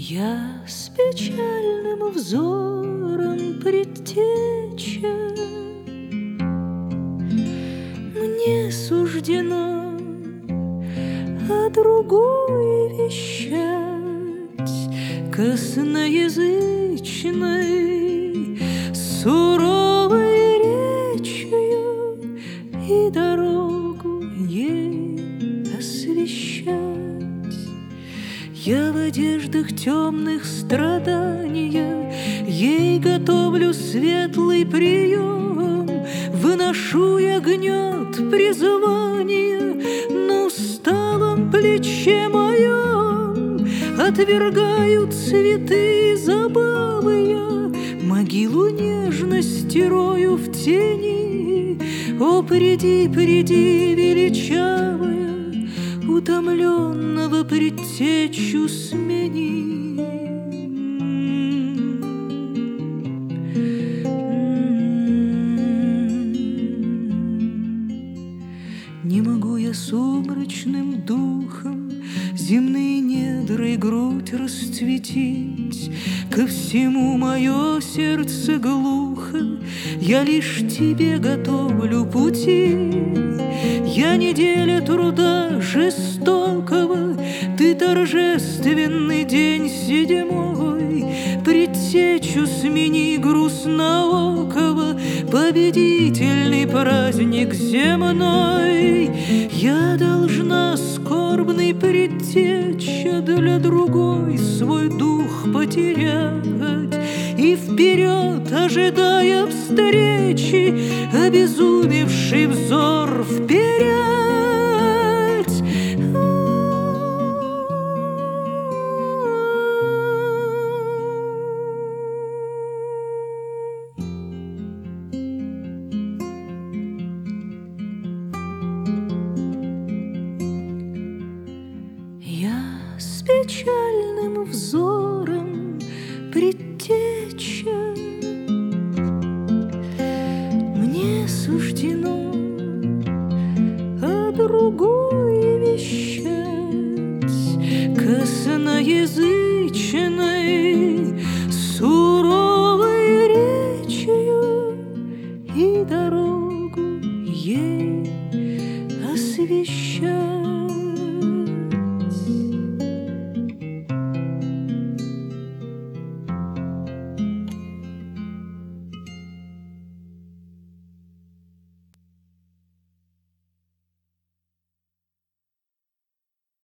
Я с печальным взором предтеча, мне суждено о другой вещать, косноязычной, суровой речью и дорогу ей освещать. Я в одеждах темных страдания ей готовлю светлый прием, выношу я гнет призвания на усталом плече моем, отвергаю цветы и забавы я, могилу нежности рою в тени. О, приди, приди, величавая, утомленного предтечу смени. Не могу я сумрачным духом земные недра и грудь расцветить, ко всему мое сердце глухо, я лишь тебе готовлю пути. Я неделя труда жестокого, ты торжественный день седьмой. Предтечу смени грустноокого, победительный праздник земной. Я должна, скорбный предтеча, для другой свой дух потерять и вперед, ожидая встречи, обезумевший взор вперед. Я с печальным взором